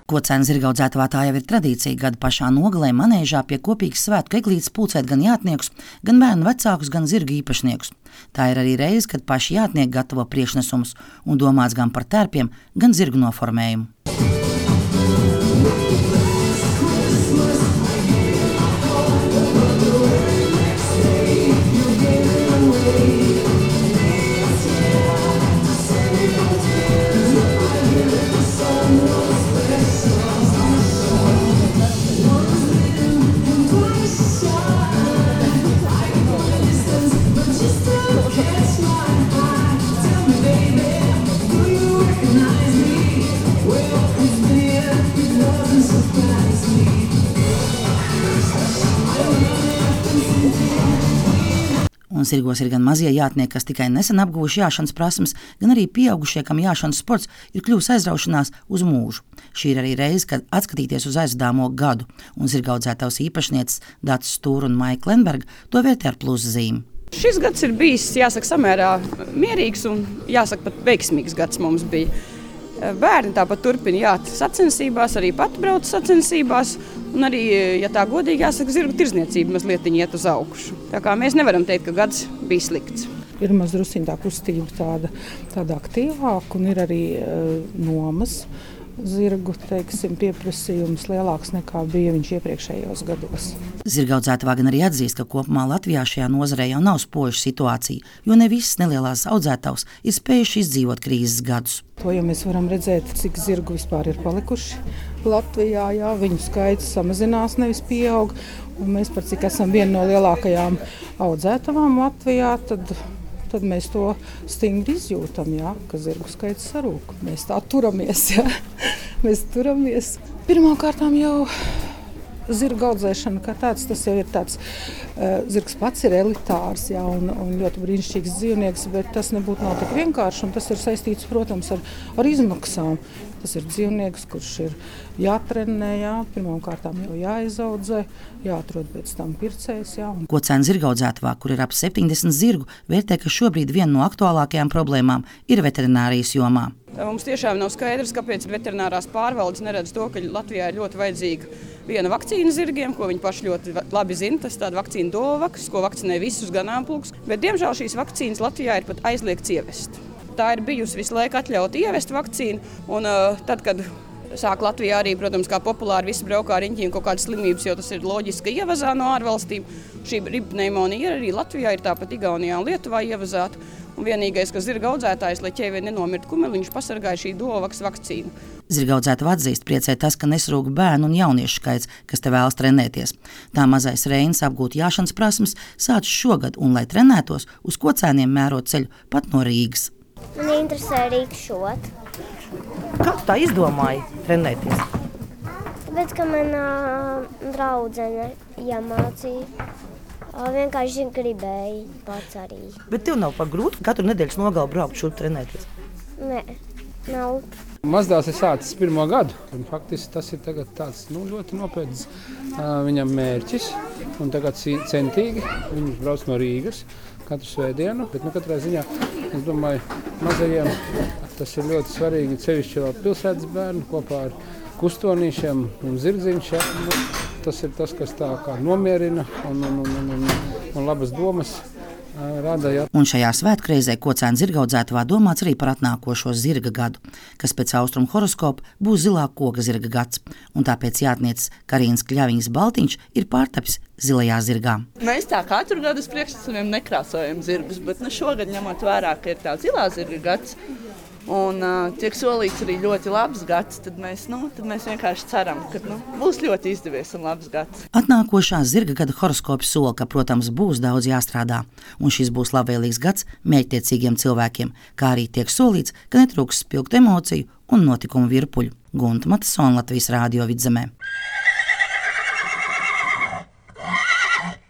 Kocēna zirgaudzētavā tā jau ir tradīcija gada pašā nogalē manēžā pie kopīgas svētku eglītes pulcēt gan jātniekus, gan bērnu vecākus, gan zirgu īpašniekus. Tā ir arī reize, kad paši jātnieki gatavo priekšnesumus un domāts gan par tērpiem, gan zirgu noformējumu. Un zirgos ir gan mazie jātnieki, kas tikai nesen apguvuši jāšanas prasmes, gan arī pieaugušie, kam jāšanas sports ir kļuvis aizraušanās uz mūžu. Šī ir arī reize, kad atskatīties uz aizvadāmo gadu, un zirgaudzētavas īpašnieces Dācis Stūra un Maija Klenberga to vērtē ar pluszīmi. Šis gads ir bijis, jāsaka, samērā mierīgs un, jāsaka, pat veiksmīgs gads mums bija. Bērni tāpat turpina jāt sacensībās, arī pati brauc sacensībās, un arī, ja tā godīgi jāsaka, zirgu tirdzniecība mazliet iet uz augšu. Tā kā mēs nevaram teikt, ka gads bija slikts. Ir mazliet tā kustība tāda aktīvāka, un ir arī nomas zirgu, pieprasījums lielāks nekā bija viņš iepriekšējos gados. Zirgaudzētavā gan arī atzīst, ka kopumā Latvijā šajā nozarē jau nav spoža situācija, jo ne visas nelielās audzētavas ir spējuši izdzīvot krīzes gadus. To jau mēs varam redzēt, cik zirgu vispār ir palikuši Latvijā. Jā, viņu skaits samazinās, nevis pieaug. Un mēs par cik esam viena no lielākajām audzētavām Latvijā, tad mēs to stingri izjūtam, jā, ka zirgu skaits sarūk. Mēs tā turamies, jā. Mēs turamies. Pirmkārtām jau zirga audzēšana kā tāds, tas jau ir tāds, zirgs pats ir elitārs, jā, un ļoti brīnišķīgs dzīvnieks, bet tas nebūtu nav tik vienkārši, un tas ir saistīts, protams, ar izmaksām. Tas ir dzīvnieks, kurš ir jātrenē, jā, pirmkārtām jau jāizaudzē, jāatrod pēc tam pircējs, jā. Kocēna zirgaudzētavā, kur ir ap 70 zirgu, vērtē, ka šobrīd viena no aktuālākajām problēmām ir veterinārijas jomā. Mums tiešām nav skaidrs, kāpēc veterinārās pārvaldes neredz to, ka Latvijā ir ļoti vajadzīga viena vakcīna zirgiem, ko viņi paši ļoti labi zina. Tas tāda vakcīna Dovavax, ko vakcinē visus ganāmpulkus. Bet, diemžēl, šīs vakcīnas Latvijā ir pat aizliegts ievest. Tā ir bijusi visu laiku atļauta ievest vakcīnu, un tad, kad sāk Latvijā arī, protams, kā populāri visi braukā ar riņķiem kaut kādas slimības, jo tas ir loģiski, ka ievazā no ārvalstīm. Šī ribpneimonija arī Latvijā ir tāpat Igaunijā un Lietuvā ievazāta. Un vienīgais, kas zirga audzētājs, lai ķēvē nenomirtu kumeli, viņš pasargāja šī Dovavax vakcīnu. Zirgaudzētava atzīst, priecē tas, ka nesrūk bērnu un jauniešu skaits, kas te vēlas trenēties. Tā mazais Reinis apgūt jāšanas prasmes sācis šogad, un, lai trenētos, uz Kocēniem mēro ceļu pat no Rīgas. Man interesē rīkšot. Kā tu tā izdomāji trenēties? Tāpēc, ka manā draudzene iemācīja. Vienkārši gribēju pats arī. Bet tev nav par grūti katru nedēļas nogalu braukt šurp trenēties? Nē, nav. Mazdēls ir sācis 1. gadu. Un faktiski tas ir tagad tāds ļoti nopietns viņam mērķis. Un tagad centīgi viņš brauc no Rīgas katru svētdienu. Bet katrā ziņā, es domāju, mazajiem tas ir ļoti svarīgi, sevišķi vēl pilsētas bērni kopā ar kustonīšiem un zirdziņšiem. Tas ir tas, kas tā kā nomierina un labas domas rada. Ja. Un šajā svētkreizē Kocēna zirgaudzētavā domāts arī par atnākošo zirga gadu, kas pēc austrumu horoskopa būs zilā koka zirga gads. Un tāpēc jātnieces Karīnas Kļaviņas baltiņš ir pārtapis zilajā zirgā. Mēs tā katru gadu uz priekšnesumiem nekrāsojam zirgus, bet šogad ņemot vērā, ka ir tā zilā zirga gads, un tiek solīts arī ļoti labs gads, tad mēs vienkārši ceram, ka būs ļoti izdevies un labs gads. Atnākošā zirga gada horoskops sola, ka, protams, būs daudz jāstrādā, un šis būs labvēlīgs gads mērķtiecīgiem cilvēkiem, kā arī tiek solīts, ka netrūks spilgtu emociju un notikumu virpuļu. Gunta Matasona, Latvijas Rādio Vidzemē.